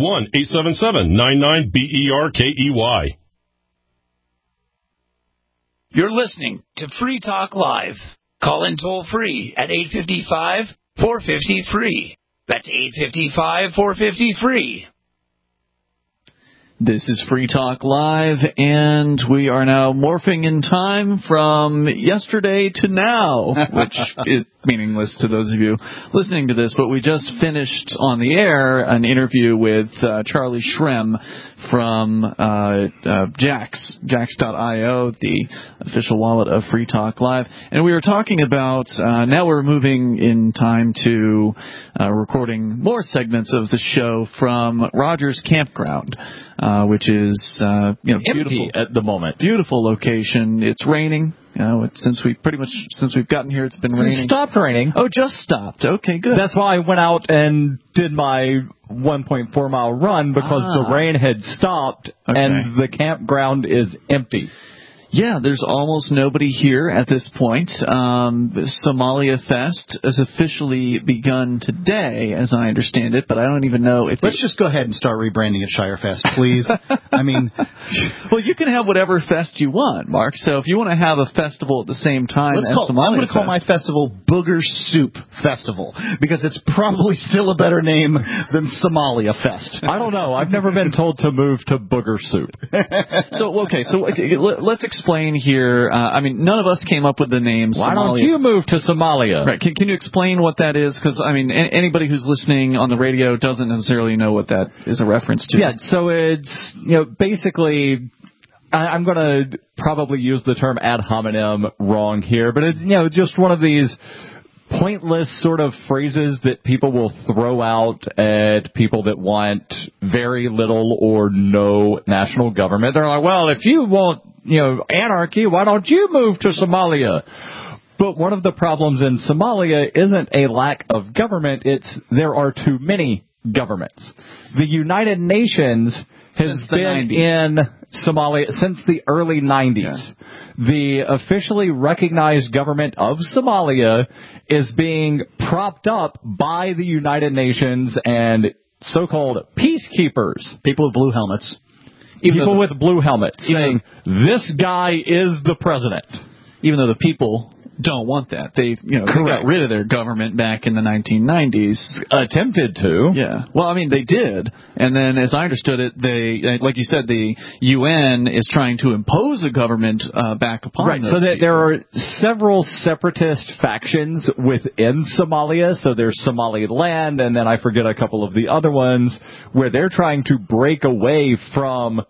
1-877-99-BERKEY. You're listening to Free Talk Live. Call in toll free at 855-450-FREE. That's 855-450-FREE. This is Free Talk Live, and we are now morphing in time from yesterday to now, which is meaningless to those of you listening to this, but we just finished on the air an interview with Charlie Shrem from Jaxx.io, the official wallet of Free Talk Live. And we were talking about, now we're moving in time to recording more segments of the show from Rogers Campground, which is beautiful at the moment. Beautiful location. It's raining. Since we've gotten here, it's been raining. It stopped raining. Oh, just stopped. Okay, good. That's why I went out and did my 1.4 mile run, because the rain had stopped and the campground is empty. Yeah, there's almost nobody here at this point. Somalia Fest has officially begun today, as I understand it, but I don't even know if... Let's just go ahead and start rebranding it Shire Fest, please. I mean... Well, you can have whatever fest you want, Mark. So if you want to have a festival at the same time as Somalia I'm going to call my festival Booger Soup Festival, because it's probably still a better name than Somalia Fest. I don't know. I've never been told to move to Booger Soup. So let's explain here. None of us came up with the name Somalia. Why don't you move to Somalia? Right. Can you explain what that is? Because, anybody who's listening on the radio doesn't necessarily know what that is a reference to. Yeah, so it's, basically... I'm going to probably use the term ad hominem wrong here, but it's, just one of these pointless sort of phrases that people will throw out at people that want very little or no national government. They're like, well, if you want, anarchy, why don't you move to Somalia? But one of the problems in Somalia isn't a lack of government, it's there are too many governments. The United Nations has been in Somalia since the early 90s. Yeah. The officially recognized government of Somalia is being propped up by the United Nations and so-called peacekeepers. People with blue helmets. People with blue helmets saying, this guy is the president. Even though the people don't want that. They got rid of their government back in the 1990s. Attempted to. Yeah. Well, they did. And then, as I understood it, like you said, the UN is trying to impose a government back upon those people. There are several separatist factions within Somalia. So there's Somaliland, and then I forget a couple of the other ones, where they're trying to break away from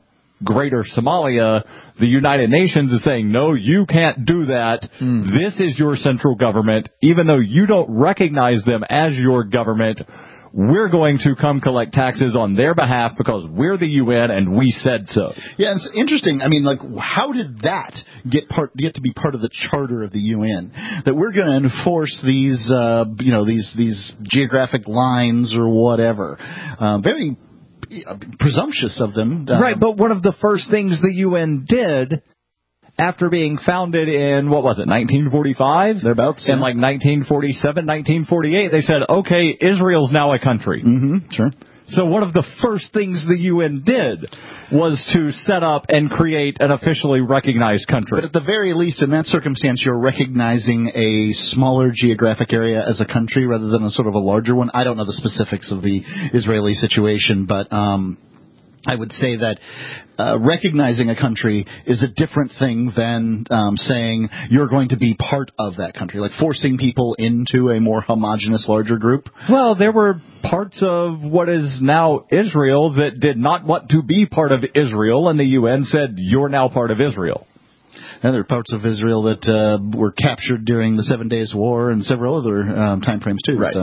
Greater Somalia, the United Nations is saying, no, you can't do that. This is your central government. Even though you don't recognize them as your government, we're going to come collect taxes on their behalf because we're the UN and we said so. Yeah, it's interesting. I mean, like, how did that get to be part of the charter of the UN? That we're going to enforce these, these geographic lines or whatever. Very presumptuous of them. Right, but one of the first things the UN did after being founded in, 1945? Thereabouts. In 1947, 1948, they said, okay, Israel's now a country. Mm-hmm, sure. So one of the first things the UN did was to set up and create an officially recognized country. But at the very least, in that circumstance, you're recognizing a smaller geographic area as a country rather than a sort of a larger one. I don't know the specifics of the Israeli situation, but I would say that recognizing a country is a different thing than saying you're going to be part of that country, like forcing people into a more homogenous, larger group. Well, there were parts of what is now Israel that did not want to be part of Israel, and the UN said, you're now part of Israel. And there are parts of Israel that were captured during the 7 Days War and several other time frames, too. Right.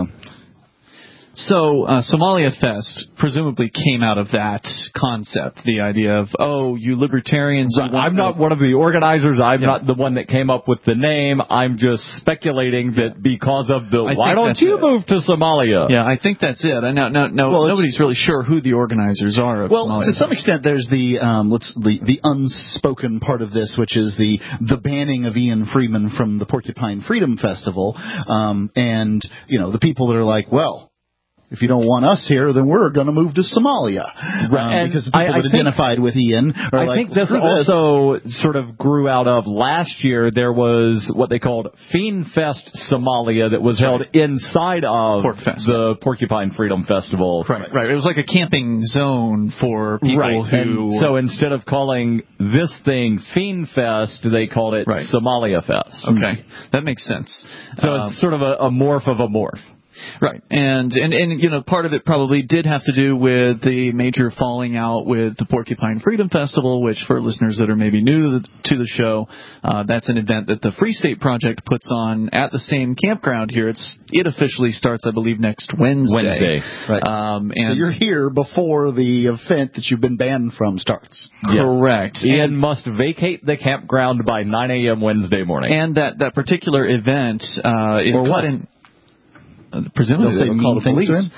So Somalia Fest presumably came out of that concept, the idea of, you libertarians... Right. I'm not one of the organizers. I'm not the one that came up with the name. I'm just speculating that because of why don't you move to Somalia? Yeah, I think that's it. Nobody's really sure who the organizers are of Somalia. To some extent, there's the unspoken part of this, which is the banning of Ian Freeman from the Porcupine Freedom Festival. And, the people that are like, well, if you don't want us here, then we're going to move to Somalia. Because the people that identified with Ian are I think this also sort of grew out of last year. There was what they called Fiendfest Somalia that was held inside of the Porcupine Freedom Festival. Right. It was like a camping zone for people who... And so instead of calling this thing Fiendfest, they called it Somalia Fest. Okay. That makes sense. So it's sort of a morph of a morph. Right. And part of it probably did have to do with the major falling out with the Porcupine Freedom Festival, which for listeners that are maybe new to the show, that's an event that the Free State Project puts on at the same campground here. It officially starts, I believe, next Wednesday. Right. So you're here before the event that you've been banned from starts. Correct. Ian must vacate the campground by 9 a.m. Wednesday morning. And that particular event is cut in... Presumably they'll call the police.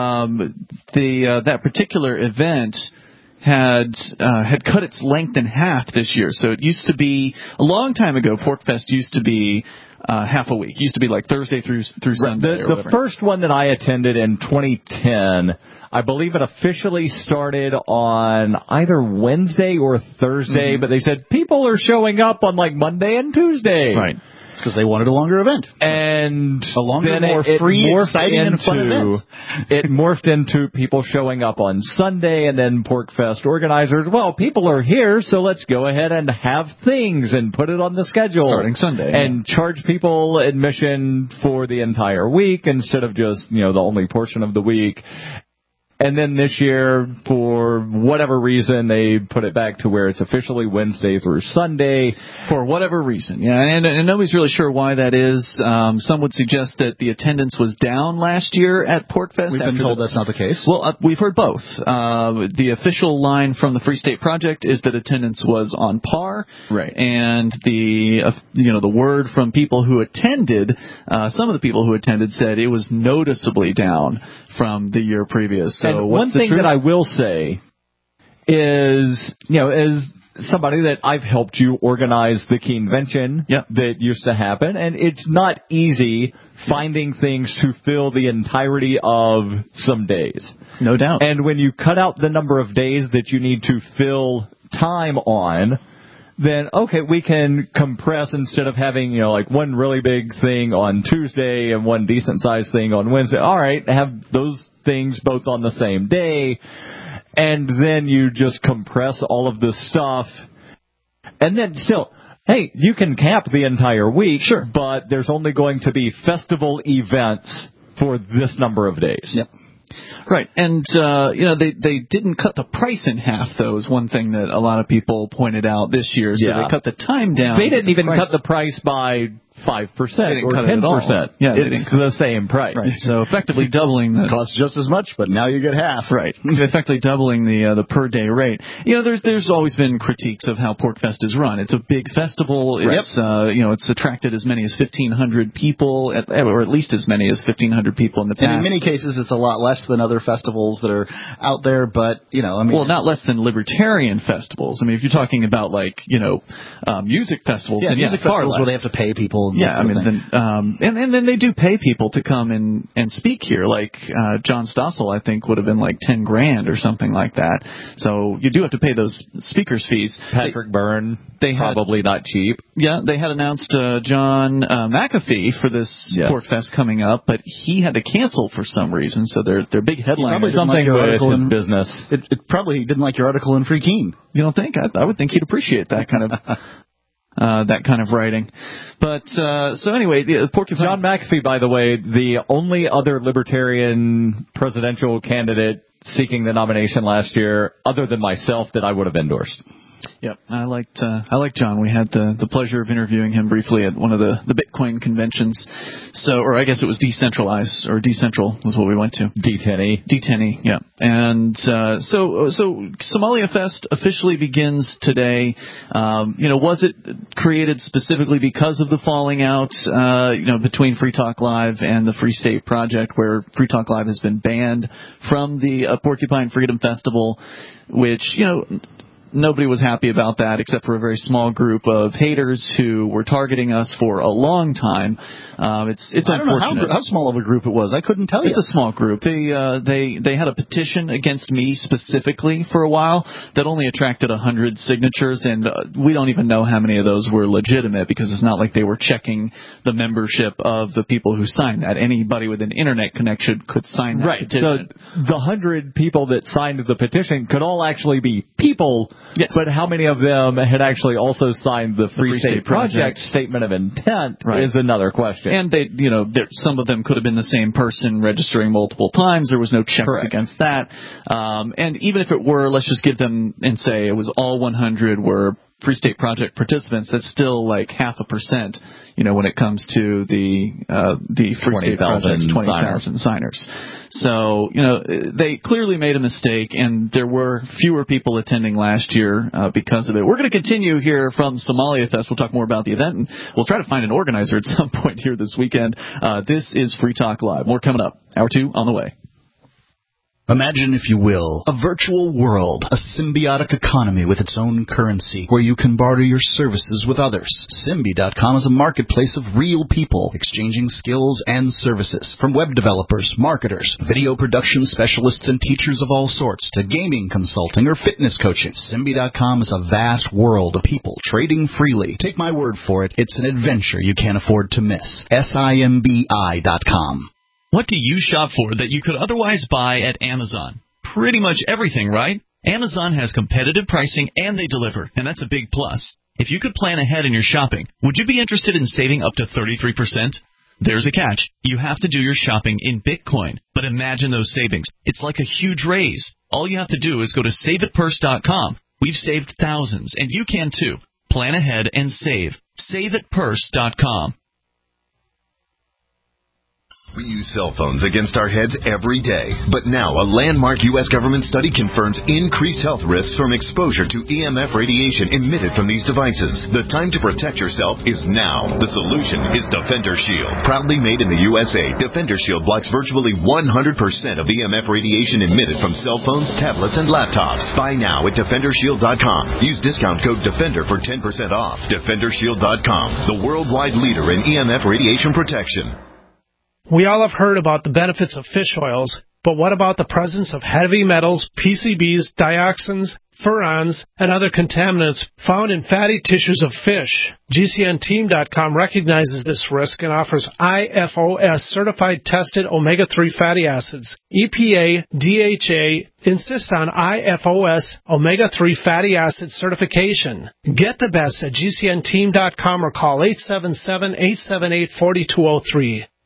That particular event had cut its length in half this year. So it used to be, a long time ago, PorcFest used to be half a week. It used to be like Thursday through Sunday. The first one that I attended in 2010, I believe it officially started on either Wednesday or Thursday, but they said people are showing up on Monday and Tuesday. Right. It's because they wanted a longer event. And a longer, more free, exciting, and fun event. It morphed into people showing up on Sunday, and then PorcFest organizers, well, people are here, so let's go ahead and have things and put it on the schedule. Starting Sunday. And charge people admission for the entire week instead of just, the only portion of the week. And then this year, for whatever reason, they put it back to where it's officially Wednesday through Sunday. For whatever reason, yeah. And nobody's really sure why that is. Some would suggest that the attendance was down last year at PorcFest. We've been told that's not the case. Well, we've heard both. The official line from the Free State Project is that attendance was on par. Right. And the word from people who attended, some of the people who attended said it was noticeably down from the year previous. So and one thing that I will say is, as somebody that I've helped you organize the convention that used to happen, and it's not easy finding things to fill the entirety of some days. No doubt. And when you cut out the number of days that you need to fill time on, then, okay, we can compress instead of having, one really big thing on Tuesday and one decent-sized thing on Wednesday. All right, have those things both on the same day, and then you just compress all of this stuff. And then still, hey, you can camp the entire week, sure, but there's only going to be festival events for this number of days. Yep. Right, and they didn't cut the price in half, though, is one thing that a lot of people pointed out this year. So they cut the time down. They didn't even cut the price by 5% or 10%. Yeah, it's the same price. Right. So effectively doubling the costs just as much, but now you get half. Right. Effectively doubling the per day rate. There's always been critiques of how PorcFest is run. It's a big festival. It's it's attracted as many as 1,500 people, or at least as many as 1,500 people in the past. And in many cases, it's a lot less than other festivals that are out there. But well, not less than libertarian festivals. I mean, if you're talking about music festivals, then music festivals where they have to pay people. And then they do pay people to come and speak here. Like John Stossel, I think, would have been like $10,000 or something like that. So you do have to pay those speakers' fees. Patrick Byrne, probably not cheap. Yeah, they had announced John McAfee for this PorcFest coming up, but he had to cancel for some reason. So their big headline probably something with his business. It probably didn't like your article in Free Keene. You don't think? I would think he'd appreciate that kind of. That kind of writing. But, so anyway, John McAfee, by the way, the only other libertarian presidential candidate seeking the nomination last year, other than myself, that I would have endorsed. Yep, I liked John. We had the pleasure of interviewing him briefly at one of the Bitcoin conventions. Or I guess it was Decentralized, or Decentral was what we went to. D10E, yeah. And so Somalia Fest officially begins today. Was it created specifically because of the falling out, between Free Talk Live and the Free State Project, where Free Talk Live has been banned from the Porcupine Freedom Festival, which, nobody was happy about that except for a very small group of haters who were targeting us for a long time. It's I don't unfortunate. know how small of a group it was. I couldn't tell you. It's a small group. They had a petition against me specifically for a while that only attracted 100 signatures, and we don't even know how many of those were legitimate because it's not like they were checking the membership of the people who signed that. Anybody with an internet connection could sign that petition. So the 100 people that signed the petition could all actually be people. Yes. But how many of them had actually also signed the Free State Project statement of intent is another question. And they, some of them could have been the same person registering multiple times. There was no checks against that. And even if it were, let's just give them and say it was all 100 were Free State Project participants. That's still like 0.5%, when it comes to the Free State Project's 20,000 signers. So, they clearly made a mistake, and there were fewer people attending last year because of it. We're going to continue here from Somalia Fest. We'll talk more about the event, and we'll try to find an organizer at some point here this weekend. This is Free Talk Live. More coming up. Hour 2 on the way. Imagine, if you will, a virtual world, a symbiotic economy with its own currency, where you can barter your services with others. Symbi.com is a marketplace of real people exchanging skills and services, from web developers, marketers, video production specialists, and teachers of all sorts, to gaming consulting or fitness coaching. Symbi.com is a vast world of people trading freely. Take my word for it, it's an adventure you can't afford to miss. Simbi.com. What do you shop for that you could otherwise buy at Amazon? Pretty much everything, right? Amazon has competitive pricing and they deliver, and that's a big plus. If you could plan ahead in your shopping, would you be interested in saving up to 33%? There's a catch. You have to do your shopping in Bitcoin. But imagine those savings. It's like a huge raise. All you have to do is go to SaveItPurse.com. We've saved thousands, and you can too. Plan ahead and save. SaveItPurse.com. We use cell phones against our heads every day. But now a landmark U.S. government study confirms increased health risks from exposure to EMF radiation emitted from these devices. The time to protect yourself is now. The solution is Defender Shield. Proudly made in the USA, Defender Shield blocks virtually 100% of EMF radiation emitted from cell phones, tablets, and laptops. Buy now at DefenderShield.com. Use discount code DEFENDER for 10% off. DefenderShield.com, the worldwide leader in EMF radiation protection. We all have heard about the benefits of fish oils, but what about the presence of heavy metals, PCBs, dioxins, furans, and other contaminants found in fatty tissues of fish? GCNteam.com recognizes this risk and offers IFOS certified tested omega-3 fatty acids. EPA, DHA insist on IFOS omega-3 fatty acid certification. Get the best at GCNteam.com or call 877-878-4203.